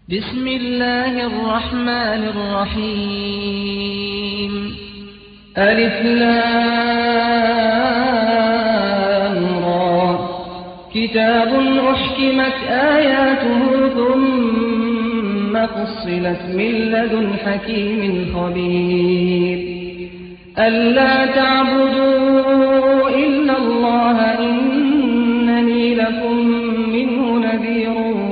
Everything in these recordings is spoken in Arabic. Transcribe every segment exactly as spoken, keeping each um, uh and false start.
بسم الله الرحمن الرحيم ألف لام را كتاب أحكمت آياته ثم فصلت من لدن حكيم خبير ألا تعبدوا إلا الله إنني لكم منه نذير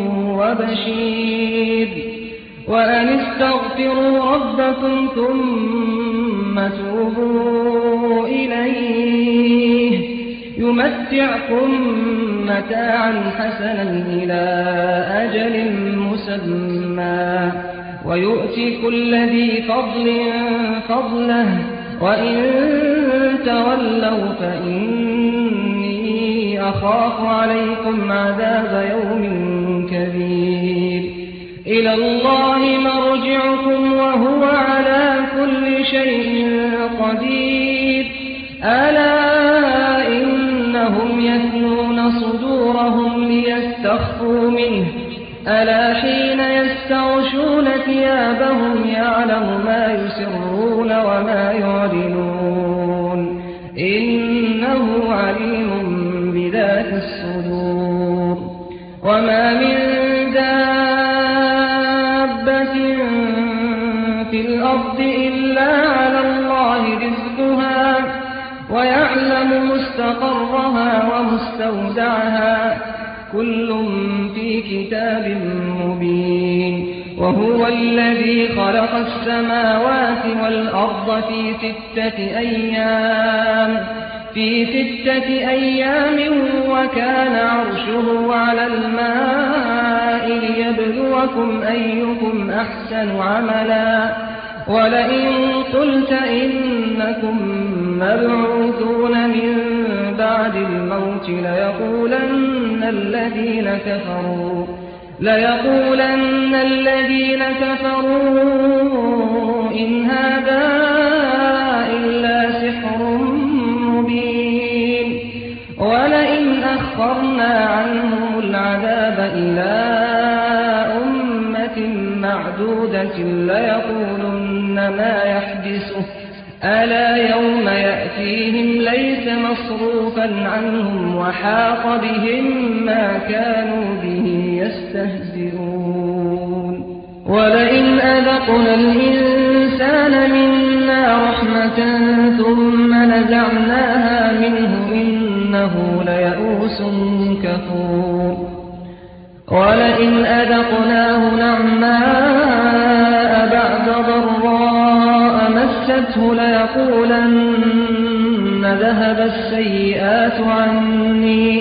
وبشير وأن استغفروا ربكم ثم توبوا إليه يمتعكم متاعا حسنا إلى أجل مسمى ويؤتي كل ذي فضل فضله وإن تولوا فإني أخاف عليكم عذاب يوم كبير إلى الله مرجعكم وهو على كل شيء قدير ألا إنهم يثنون صدورهم ليستخفوا منه ألا حين يستغشون ثيابهم يعلم ما يسرون وما يعلنون إنه عليم بذات الصدور وما من دابة في الأرض إلا على الله رزقها ويعلم مستقرها ومستودعها كل في كتاب مبين وهو الذي خلق السماوات والأرض في ستة أيام في ستة أيام وكان عرشه على الماء ليبلوكم أيكم أحسن عملا ولئن قلت إنكم مبعوثون من بعد الموت ليقولن الذين كفروا ليقولن الذين كفروا إن هذا إلا سحر مبين ولئن أخرنا عنهم العذاب إلى أمة معدودة ليقولن ما يحدثه ألا يوم يأتيهم ليس مصروفا عنهم وحاق بهم ما كانوا به يستهزئون ولئن أذقنا الإنسان منا رحمة ثم نزعناها منه إنه ليئوس كفور ولئن أذقناه نعماء بعد ضراء مسته ليقولن ذهب السيئات عني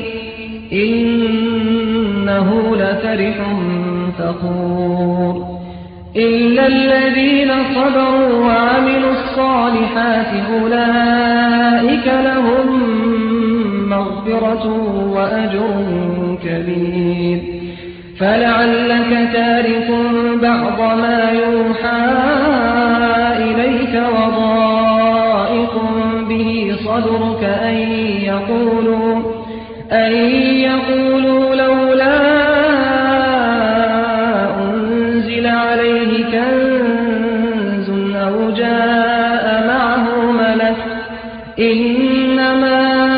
إنه لفرح فخور إلا الذين صبروا وعملوا الصالحات أولئك لهم مغفرة وأجر كبير فلعلك تارك بعض ما يوحى إليك وضائق به صدرك أن يقولوا أن يقولوا لولا أنزل عليه كنز أو جاء معه ملك إنما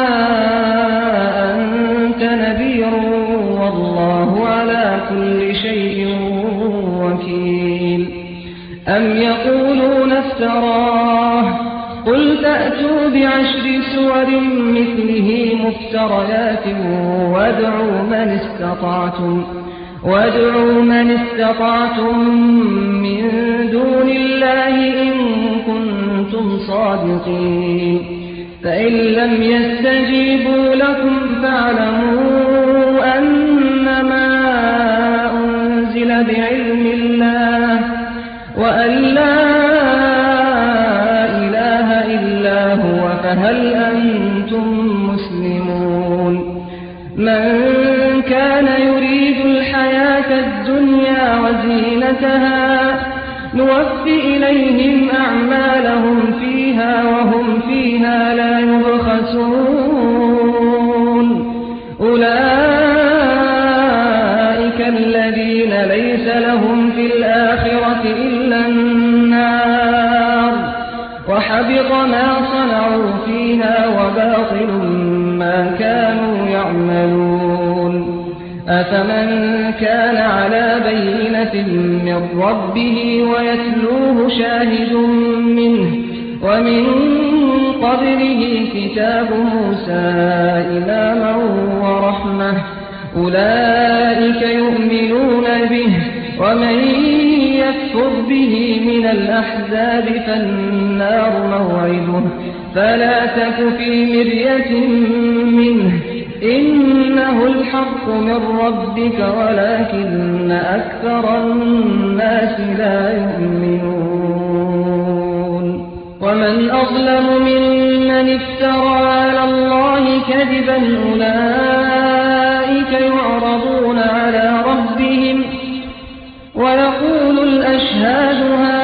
أنت نذير والله على كل شيء وكيل أم يقولون افتراه قل فأتوا بعشر سور مثله مفتريات وادعوا من استطعتم وادعوا من استطعتم من دون الله إن كنتم صادقين فإن لم يستجيبوا لكم فاعلموا أنما أنزل بعلم الله وأن لا إله إلا هو فهل أنتم مسلمون من كان يريد الحياة الدنيا وزينتها نوفي إليهم أعمالهم فيها وهم فيها لا يبخسون أولئك الذين ليس لهم في الآخرة إلا النار وحبط ما صنعوا فيها وباطل ما كانوا يعملون أفمن كان على بينة من ربه ويتلوه شاهد منه ومن قبله كتاب موسى إماما ورحمة أولئك يؤمنون به ومن يكفر به من الأحزاب فالنار موعده فلا تك في مرية منه إنه الحق من ربك ولكن أكثر الناس لا يؤمنون ومن أظلم ممن افترى على الله كذبا أولئك يعرضون على ربهم ويقول الأشهاد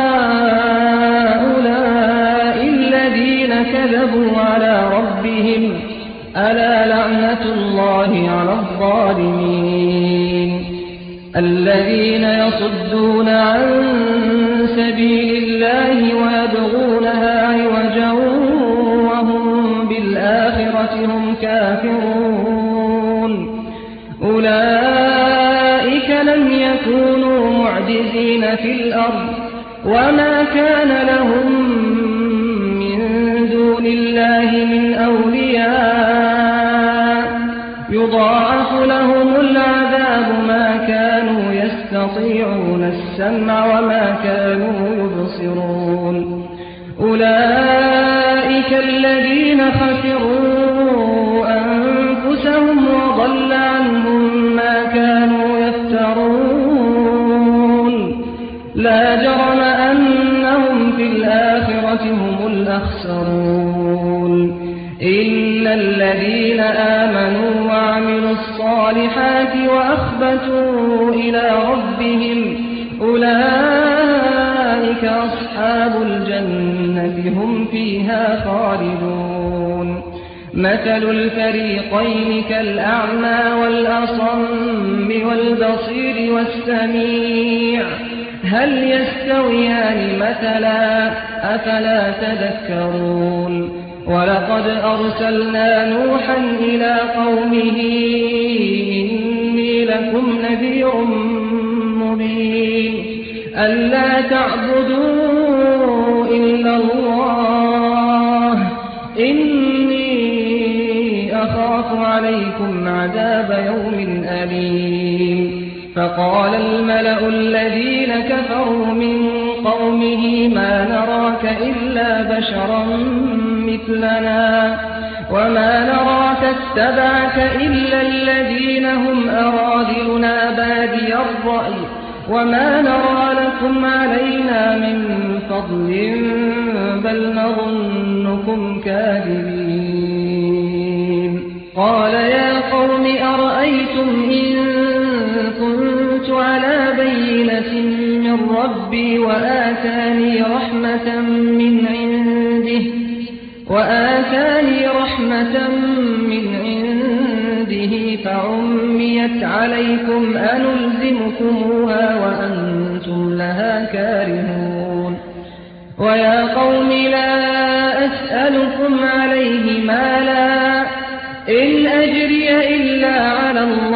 هؤلاء الذين كذبوا على ربهم ألا لعنة الله على الظالمين الذين يصدون عن سبيل الله ويبغونها عوجا وهم بالآخرة هم كافرون أولئك لم يكونوا معجزين في الأرض وما كان لهم من دون الله من أولياء يضاعف لهم العذاب ما كانوا يستطيعون السمع وما كانوا يبصرون أولئك الذين خسروا أنفسهم وضل عنهم ما كانوا يفترون لا جرم أنهم في الآخرة هم الأخسرون إن الذين آمنوا وعملوا الصالحات وأخبتوا إلى ربهم أولئك أصحاب الجنة هم فيها خالدون مثل الفريقين كالأعمى والأصم والبصير والسميع هل يستويان مثلا أفلا تذكرون ولقد أرسلنا نوحا إلى قومه إني لكم نذير مبين ألا تعبدوا إلا الله إني أخاف عليكم عذاب يوم أليم فقال الملأ الذين كفروا من قومه ما نراك إلا بشرا مثلنا وما نراك اتبعك إلا الذين هم أراذلنا بادي الرأي وما نرى لكم علينا من فضل بل نظنكم كاذبين قال يا قوم أرأيتم إن كنت على بينة من ربي وآتاني رحمة من عنده وآتاني رحمة من عنده فعميت عليكم أنلزمكموها وأنتم لها كارهون ويا قوم لا أسألكم عليه مالا إن أجري إلا على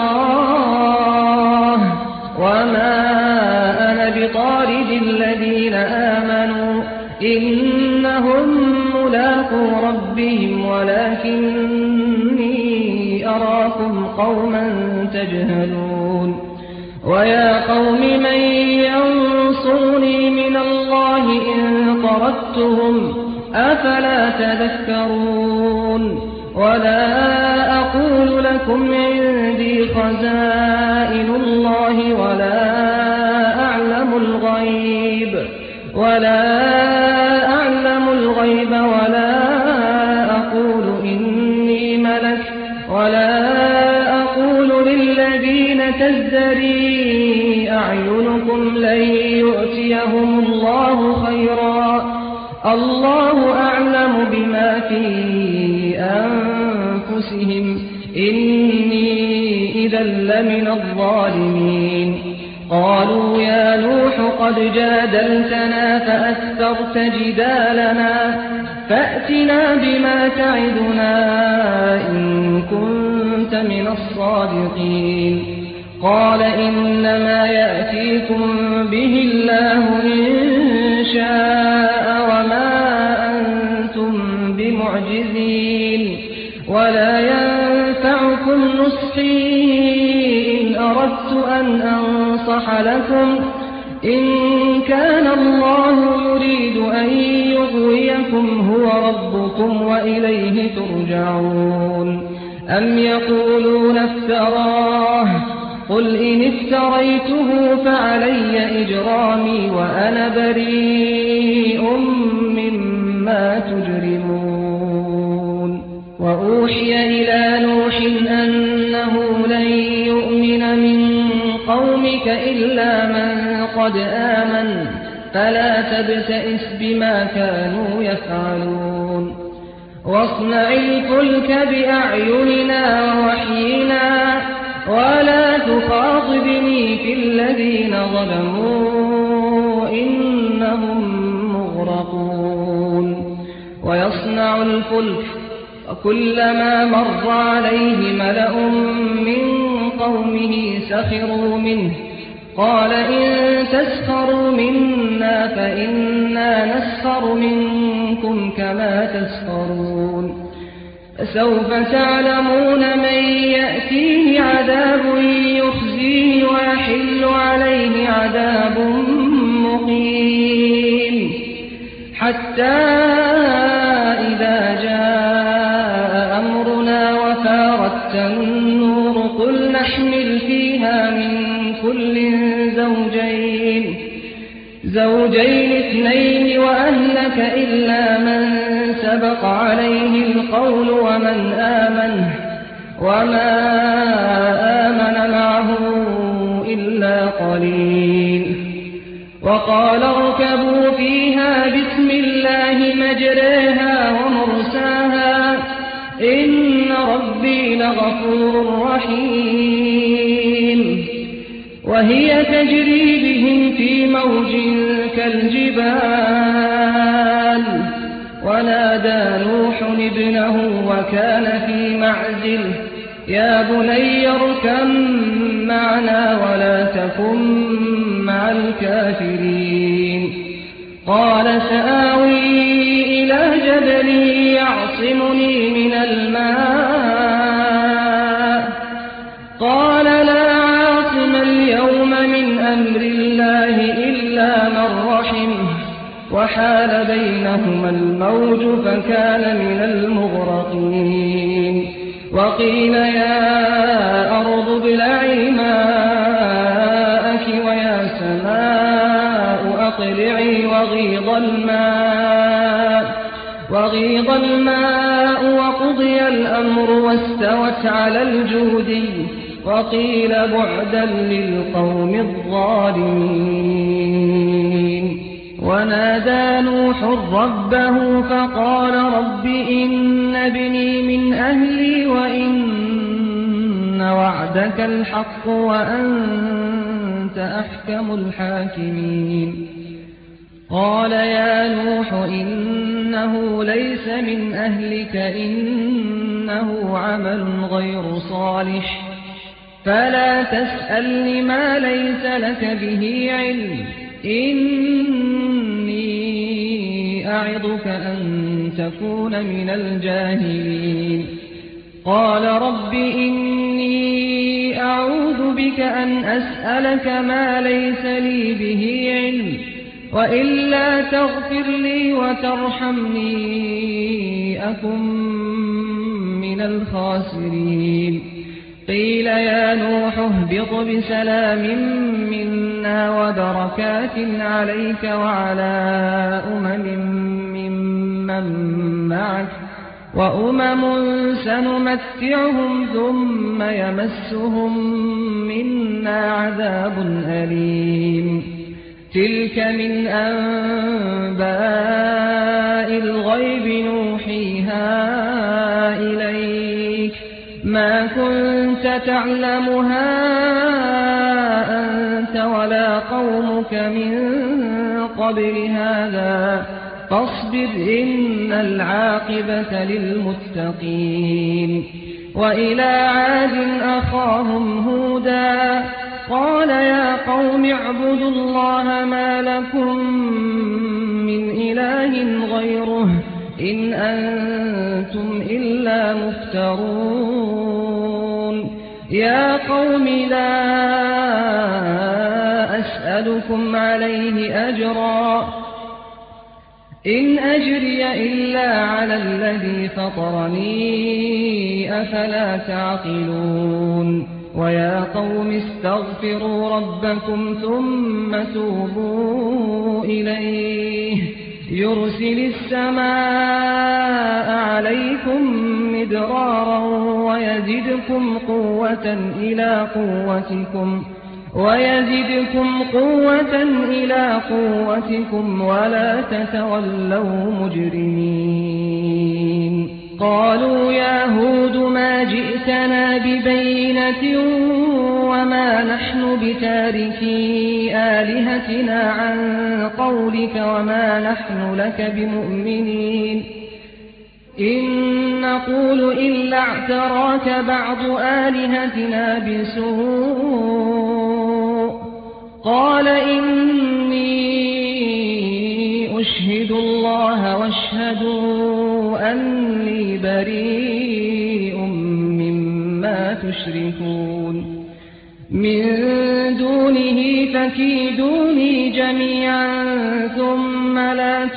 الله وما أنا بطارد الذين آمنوا إنهم ملاقو ربهم ولكني أراكم قوما تجهلون ويا قوم من ينصرني من الله إن طردتهم أفلا تذكرون ولا أقول لكم عندي خزائن الله ولا أعلم الغيب ولا أعلم الغيب ولا أقول إني ملك ولا أقول للذين تزدري أعينكم لن يؤتيهم الله خيرا الله أعلم بما في أنفسهم إني إذا لمن الظالمين قالوا يا نوح قد جادلتنا فأكثرت جدالنا فأتنا بما تعدنا إن كنت من الصادقين قال إنما يأتيكم به الله إن شاء وما أنتم بمعجزين ولا ينفعكم نصحي إن أردت أن أنصح لكم إن كان الله يريد أن يغويكم هو ربكم وإليه ترجعون أم يقولون افتراه قل إن افتريته فعلي إجرامي وأنا بريء مما تجرمون وأوحي إلى نوح أنه لن يؤمن من قومك إلا من قد آمن فلا تبتئس بما كانوا يفعلون واصنع الفلك بأعيننا ووحينا ولا تخاطبني في الذين ظلموا إنهم مغرقون ويصنع الفلك وكلما مر عليه ملأ من قومه سخروا منه قال إن تسخروا منا فإنا نسخر منكم كما تسخرون فسوف تعلمون من يأتيه عذاب يخزيه ويحل عليه عذاب مقيم حتى إذا جاء أمرنا وفارت النور قل نحمل فيها من كل زوجين زوجين اثنين وأهلك إلا من سبق عليه القول ومن آمن وما آمن معه إلا قليل وقال اركبوا فيها بسم الله مجريها ومرساها إن ربي لغفور رحيم وهي تجري بهم في موج كالجبال ونادى نوح ابنه وكان في معزل يا بني اركب معنا ولا تكن مع الكافرين قال سآوي إلى جبل يعصمني من الماء قال لا عاصم اليوم من أمر الله إلا من رحمه وحال بينهما الموج فكان من المغرقين وقيل يا أرض ابلعي ماءك ويا سماء أقلعي وغيض الماء وغيض الماء وقضي الأمر واستوت على الجودي وقيل بعدا للقوم الظالمين ونادى نوح ربه فقال رب إن ابني من أهلي وإن وعدك الحق وأنت أحكم الحاكمين قال يا نوح إنه ليس من أهلك إنه عمل غير صالح فلا تسألني ما ليس لك به علم إني أعظك أن تكون من الجاهلين قال رب إني أعوذ بك أن أسألك ما ليس لي به علم وإلا تغفر لي وترحمني أكن من الخاسرين قيل يا نوح اهبط بسلام منا وبركات عليك وعلى أمم ممن معك وأمم سنمتعهم ثم يمسهم منا عذاب أليم تلك من أنباء الغيب نوحيها إليك ما كنت كنت تعلمها أنت ولا قومك من قبل هذا فاصبر إن العاقبة للمتقين. وإلى عاد أخاهم هودا قال يا قوم اعبدوا الله ما لكم من إله غيره إن أنتم إلا مفترون. يا قوم لا أسألكم عليه أجرا إن أجري إلا على الذي فطرني أفلا تعقلون. ويا قوم استغفروا ربكم ثم توبوا إليه يرسل السماء عليكم مدرارا ويزدكم قوة إلى قوتكم ويزدكم قوة إلى قوتكم ولا تتولوا مجرمين. قالوا يا هود ما جئتنا ببينة وما نحن بتاركي آلهتنا عن قولك وما نحن لك بمؤمنين إن نقول إلا اعتراك بعض آلهتنا بسوء. قال إني أشهد الله واشهدوا أني بريء مما تشركون من دونه فكيدوني جميعا ثم لا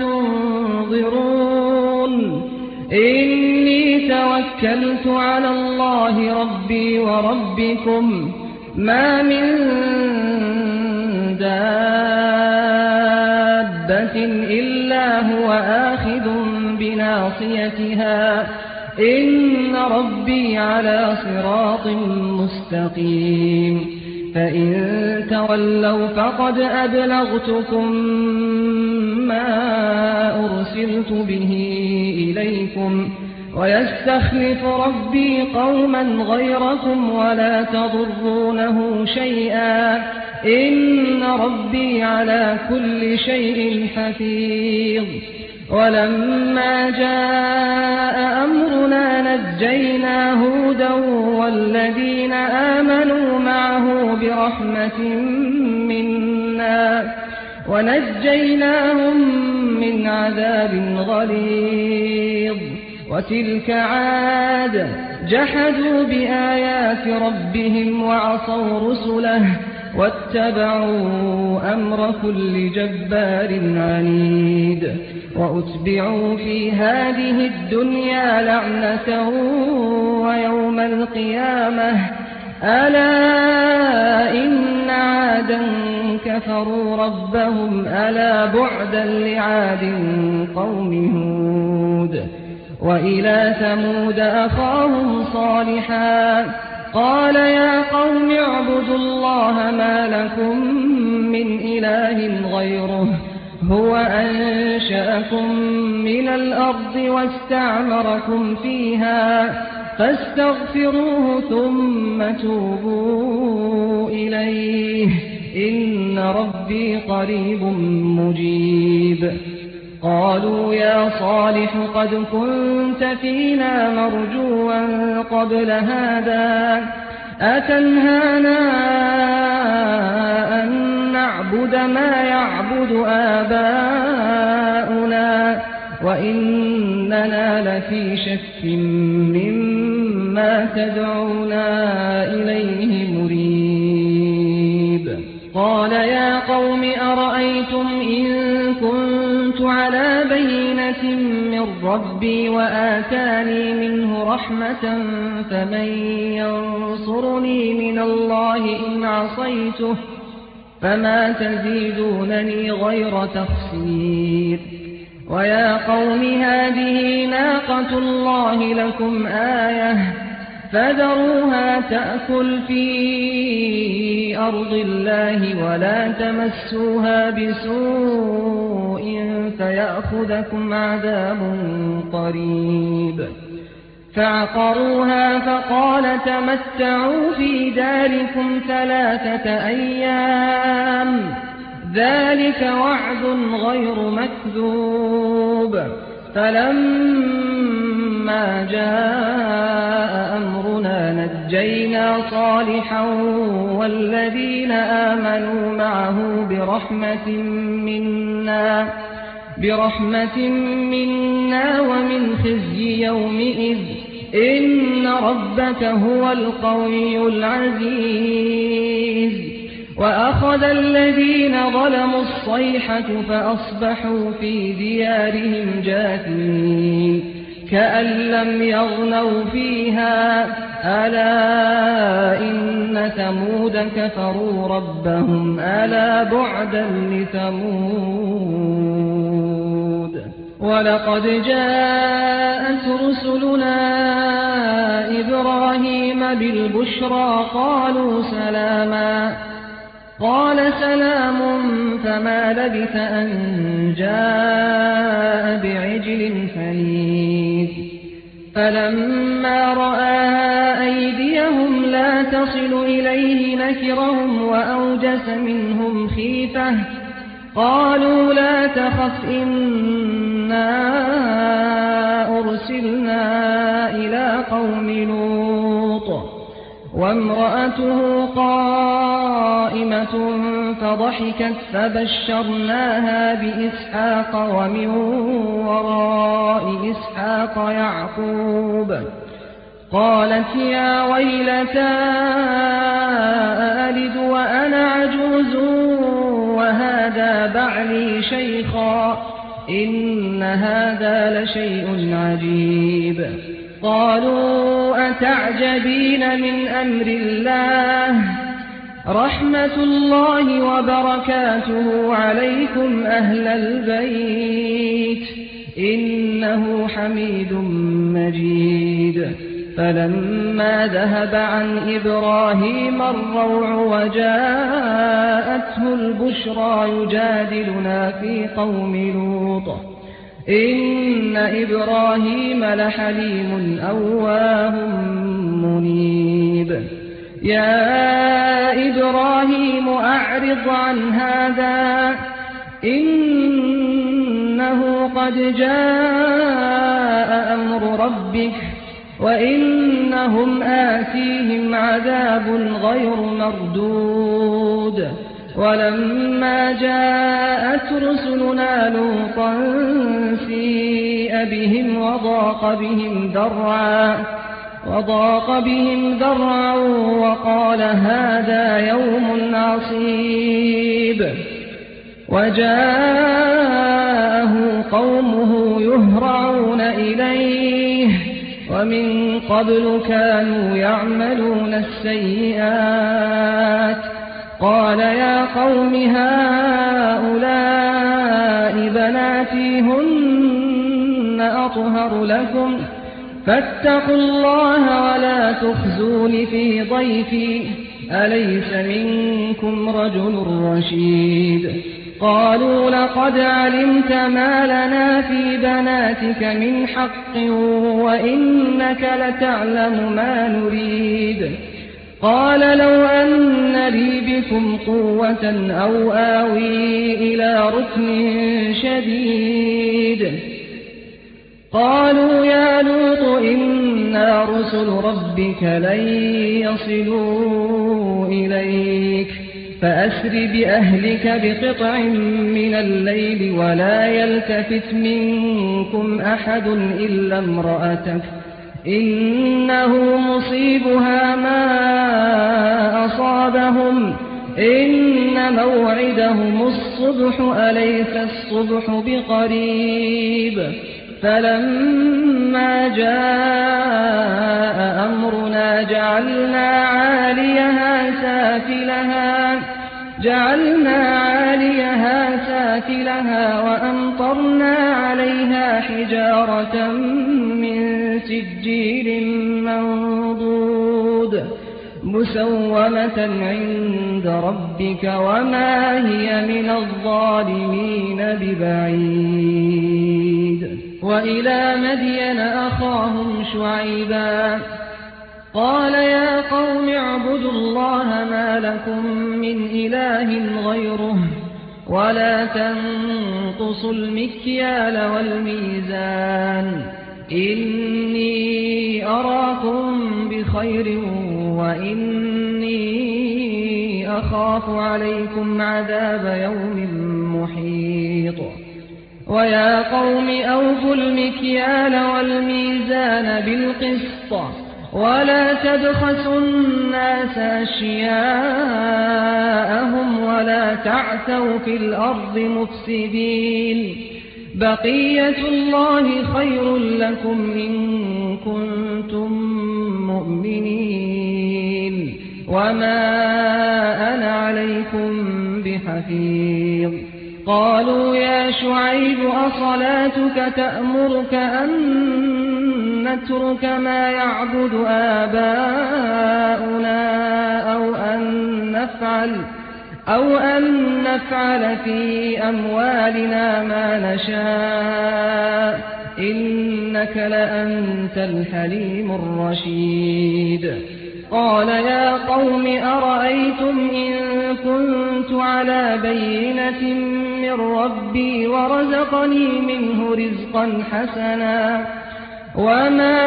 تنظرون. إني توكلت على الله ربي وربكم ما من دابة إلا هو آخذ بناصيتها إن ربي على صراط مستقيم. فإن تولوا فقد أبلغتكم ما أرسلت به إليكم ويستخلف ربي قوما غيركم ولا تضرونه شيئا إن ربي على كل شيء حفيظ. ولما جاء أمرنا نجينا هودا والذين آمنوا معه برحمة منا ونجيناهم من عذاب غليظ. وتلك عاد جحدوا بآيات ربهم وعصوا رسله واتبعوا أمر كل جبار عنيد. وأتبعوا في هذه الدنيا لعنة ويوم القيامة ألا إن عادا كفروا ربهم ألا بعدا لعاد قوم هود. وإلى ثمود أخاهم صالحا قال يا قوم اعبدوا الله ما لكم من إله غيره هو أنشأكم من الأرض واستعمركم فيها فاستغفروه ثم توبوا إليه إن ربي قريب مجيب. قالوا يا صالح قد كنت فينا مرجوا قبل هذا أتنهانا أن نعبد ما يعبد آباؤنا وإننا لفي شك مما تدعونا إليه مريب. قال يا قوم أرأيتم إن كنت على بينة من ربي وآتاني منه رحمة فمن ينصرني من الله إن عصيته فما تزيدونني غير تخسير. ويا قوم هذه ناقة الله لكم آية فذروها تأكل في أرض الله ولا تمسوها بسوء فيأخذكم عذاب قريب. فعقروها فقال تمتعوا في داركم ثلاثة أيام ذلك وعد غير مكذوب. فلما جاء أمرنا نجينا صالحا والذين آمنوا معه برحمة منا برحمة منا ومن خزي يومئذ إن ربك هو القوي العزيز. وأخذ الذين ظلموا الصيحة فأصبحوا في ديارهم جاثمين كأن لم يغنوا فيها ألا إن ثمود كفروا ربهم ألا بعدا لثمود. ولقد جاءت رسلنا إبراهيم بالبشرى قالوا سلاما قال سلام فما لبث أن جاء بعجل حنيذ. فلما رأى أيديهم لا تصل إليه نكرهم وأوجس منهم خيفة قالوا لا تخف إنا أرسلنا إلى قوم لوط وامرأته قائمة فضحكت فبشرناها بإسحاق ومن وراء إسحاق يعقوب. قالت يا ويلتى أألد وأنا عجوز وهذا بعلي شيخا إن هذا لشيء عجيب. قالوا أتعجبين من أمر الله رحمة الله وبركاته عليكم أهل البيت إنه حميد مجيد. فلما ذهب عن إبراهيم الروع وجاءته البشرى يجادلنا في قوم لوط إن إبراهيم لحليم أواه منيب. يا إبراهيم أعرض عن هذا إنه قد جاء أمر ربك وإنهم آتيهم عذاب غير مردود. ولما جاءت رسلنا لوطا سيء بهم وضاق بهم ذرعا وضاق بهم ذرعا وقال هذا يوم عصيب. وجاءه قومه يهرعون إليه ومن قبل كانوا يعملون السيئات. قال يا قوم هؤلاء بناتي هن أطهر لكم فاتقوا الله ولا تخزون في ضيفي أليس منكم رجل رشيد. قالوا لقد علمت ما لنا في بناتك من حق وإنك لتعلم ما نريد. قال لو أن لي بكم قوة أو آوي إلى ركن شديد. قالوا يا لوط إنا رسل ربك لن يصلوا إليك فأسر بأهلك بقطع من الليل ولا يلتفت منكم أحد إلا امرأتك إنه مصيبها ما أصابهم إن موعدهم الصبح أليس الصبح بقريب. فلما جاء أمرنا جعلنا عاليها سافلها جعلنا عاليها سافلها وأمطرنا عليها حجارة من سجيل منضود مسومة عند ربك وما هي من الظالمين ببعيد. وإلى مدين أخاهم شعيبا قال يا قوم اعبدوا الله ما لكم من إله غيره ولا تنقصوا المكيال والميزان إني أراكم بخير وإني أخاف عليكم عذاب يوم محيط ويا قوم أوفوا المكيال والميزان بالقسط ولا تبخسوا الناس أشياءهم ولا تعثوا في الأرض مفسدين بقية الله خير لكم إن كنتم مؤمنين وما أنا عليكم بحفيظ قالوا يا شعيب أصلاتك تأمرك أن نترك ما يعبد آباؤنا أو أن نفعل أو أن نفعل في أموالنا ما نشاء إنك لأنت الحليم الرشيد قال يا قوم أرأيتم إن كنت على بينة من ربي ورزقني منه رزقا حسنا وما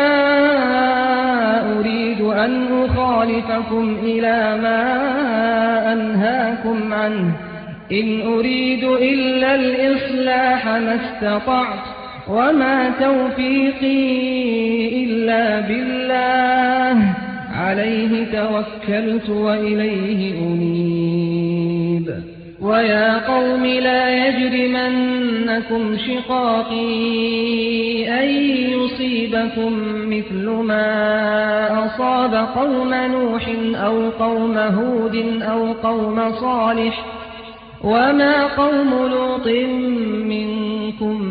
أريد أن أخالفكم إلى ما أنهاكم عنه إن أريد إلا الإصلاح ما استطعت وما توفيقي إلا بالله عليه توكلت وإليه أنيب ويا قوم لا يجرمنكم شقاقي أن يصيبكم مثل ما أصاب قوم نوح أو قوم هود أو قوم صالح وما قوم لوط منكم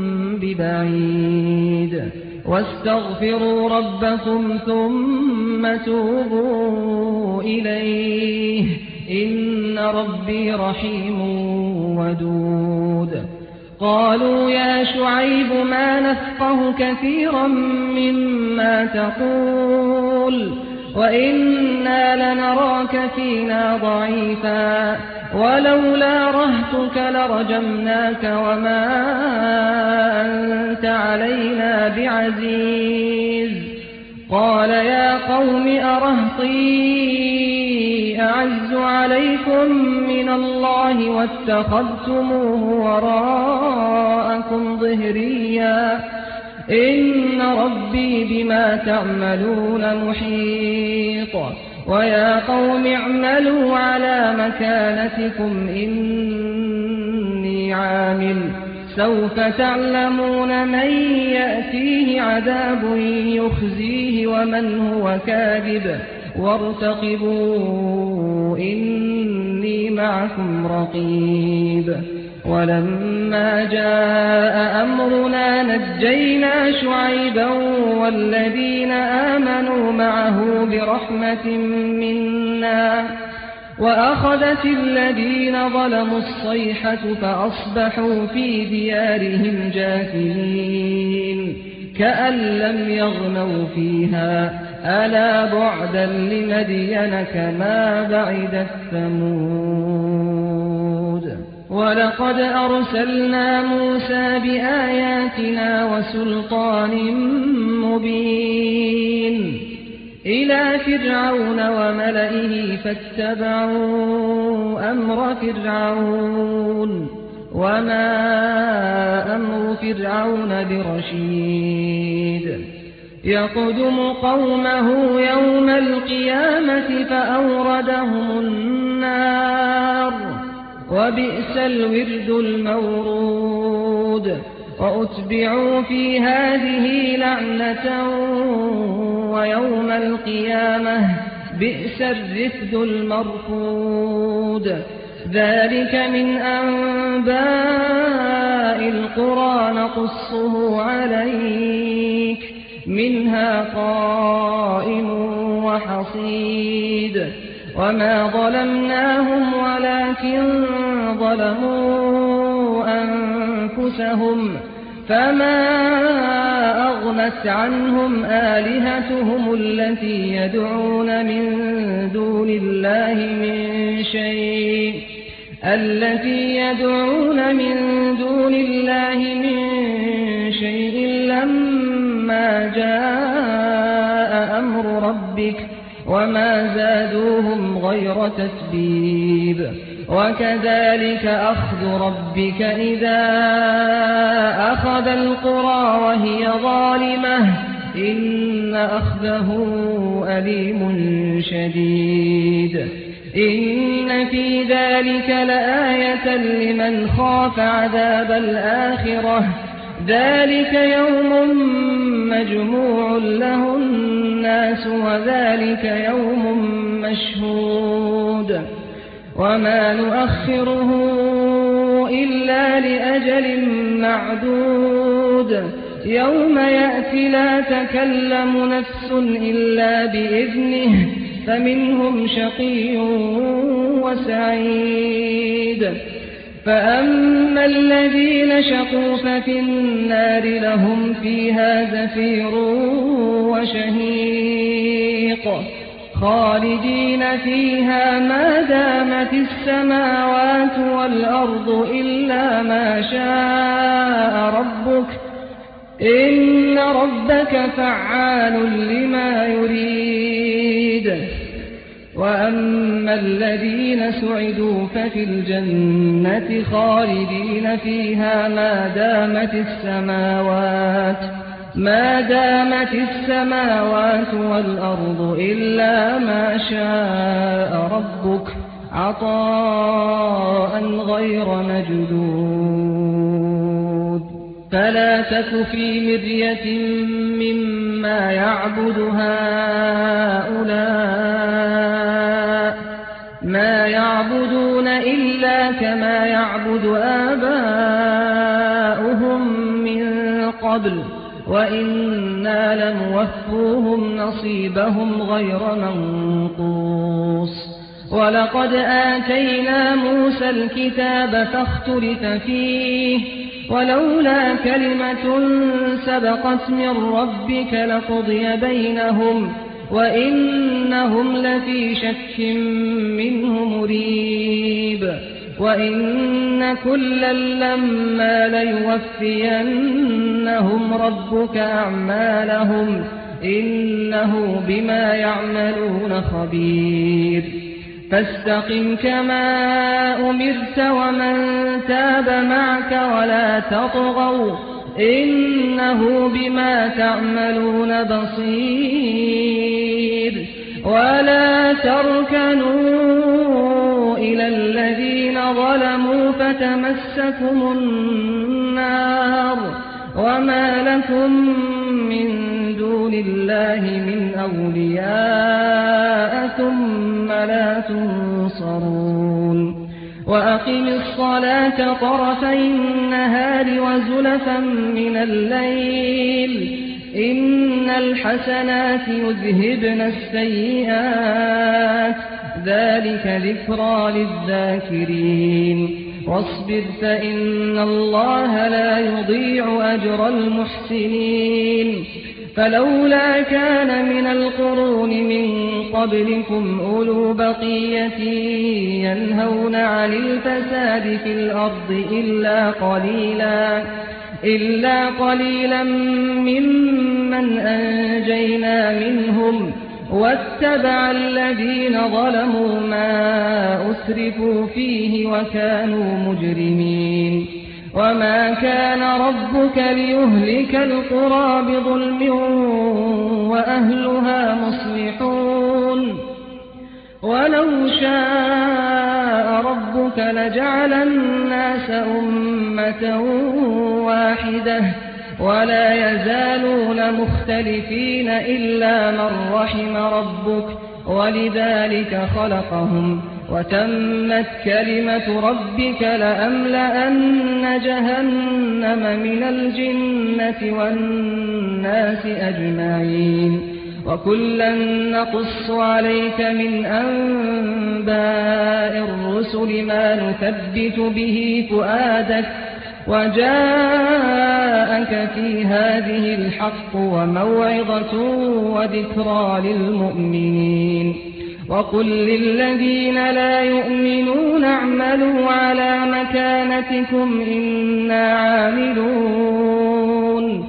ببعيد واستغفروا ربكم ثم توبوا إليه إن ربي رحيم ودود قالوا يا شعيب ما نفقه كثيرا مما تقول وإنا لنراك فينا ضعيفا ولولا رهتك لرجمناك وما أنت علينا بعزيز قال يا قوم أرهطي أعز عليكم من الله واتخذتموه وراءكم ظهريا إن ربي بما تعملون محيط ويا قوم اعملوا على مكانتكم إني عامل سوف تعلمون من يأتيه عذاب يخزيه ومن هو كاذب وارتقبوا إني معكم رقيب ولما جاء أمرنا نجينا شعيبا والذين آمنوا معه برحمة منا وأخذت الذين ظلموا الصيحة فأصبحوا في ديارهم جاثمين كأن لم يغنوا فيها ألا بعدا لمدين كما بعدت ثمود ولقد أرسلنا موسى بآياتنا وسلطان مبين إلى فرعون وملئه فاتبعوا أمر فرعون وما أمر فرعون برشيد يقدم قومه يوم القيامة فأوردهم النار وبئس الورد المورود وأتبعوا في هذه لعنة ويوم القيامة بئس الرفد المرفود ذلك من أنباء القرى نقصه عليك منها قائم وحصيد وما ظلمناهم ولكن ظلموا أنفسهم فما أغنت عنهم آلهتهم التي يدعون من دون الله من شيء التي يدعون من دون الله من شيء لما جاء أمر ربك وما زادوهم غير تتبيب وكذلك أخذ ربك إذا أخذ القرى وهي ظالمة إن أخذه أليم شديد إن في ذلك لآية لمن خاف عذاب الآخرة ذلك يوم مجموع له الناس وذلك يوم مشهود وما نؤخره إلا لأجل معدود يوم يأتي لا تكلم نفس إلا بإذنه فمنهم شقي وسعيد فأما الذين شقوا ففي النار لهم فيها زفير وشهيق خالدين فيها ما دامت السماوات والأرض إلا ما شاء ربك إن ربك فعال لما يريد وأما الذين سعدوا ففي الجنة خالدين فيها ما دامت السماوات ما دامت السماوات والأرض إلا ما شاء ربك عطاء غير مجدود فلا تك في مرية مما يعبد هؤلاء ما يعبدون إلا كما يعبد آباؤهم من قبل وإنا لنوفوهم نصيبهم غير منقوص ولقد آتينا موسى الكتاب فاختلف فيه ولولا كلمة سبقت من ربك لقضي بينهم وإنهم لفي شك منه مريب وإن كلا لما ليوفينهم ربك أعمالهم إنه بما يعملون خبير فاستقم كما أمرت ومن تاب معك ولا تطغوا إنه بما تعملون بصير ولا تركنوا إلى الذين ظلموا فتمسكم النار وما لكم من دون الله من أولياء ثم لا تنصرون وأقم الصلاة طرفي النهار وزلفا من الليل إن الحسنات يذهبن السيئات ذلك ذكرى للذاكرين واصبر فإن الله لا يضيع أجر المحسنين فلولا كان من القرون من قبلكم أولو بقية ينهون عن الفساد في الأرض إلا قليلا إلا قليلا ممن أنجينا منهم واتبع الذين ظلموا ما أسرفوا فيه وكانوا مجرمين وما كان ربك ليهلك القرى بظلم وأهلها مصلحون ولو شاء ربك لجعل الناس أمة واحدة ولا يزالون مختلفين إلا من رحم ربك ولذلك خلقهم وتمت كلمة ربك لأملأن جهنم من الجنة والناس أجمعين وكلا نقص عليك من أنباء الرسل ما نثبت به فؤادك وجاءك في هذه الحق وموعظة وذكرى للمؤمنين وقل للذين لا يؤمنون اعملوا على مكانتكم إنا عاملون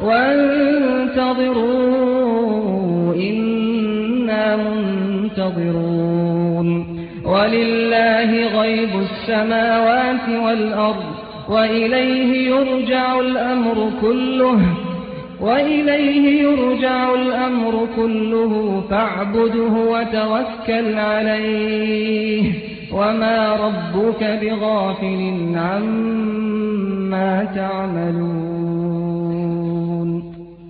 وانتظروا إنا منتظرون ولله غيب السماوات والأرض وإليه يرجع الأمر كله وإليه يرجع الأمر كله فاعبده وتوكل عليه وما ربك بغافل عما تعملون